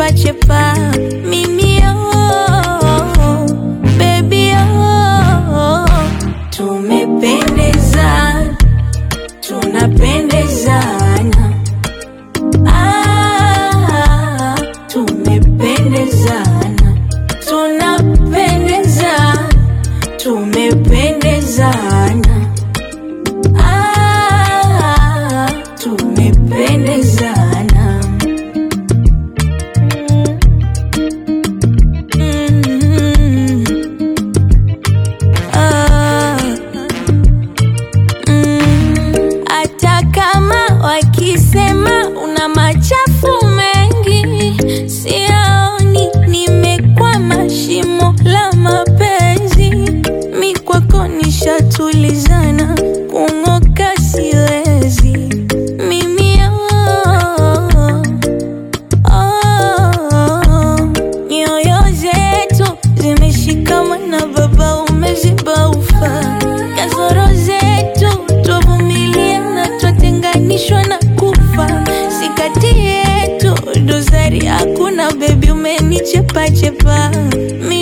chepa chepa. Mimi oh, baby oh, tumependezana, tunapendezana. Tumependezana, tunapendezana, tumependezana. Tumependezana. Hata kama wakisema una machafu mengi, siaoni nimekwama shimo la mapenzi. Mi kwako nishatulizana, kung'oka siwezi. Mimi nyoyo zetu zimeshikamana, baba umeziba ufa. Kasoro zetu twavumiliana, twatenganishwa na kufa. Sikati yetu dosari hakuna, baby umenichepa chepa.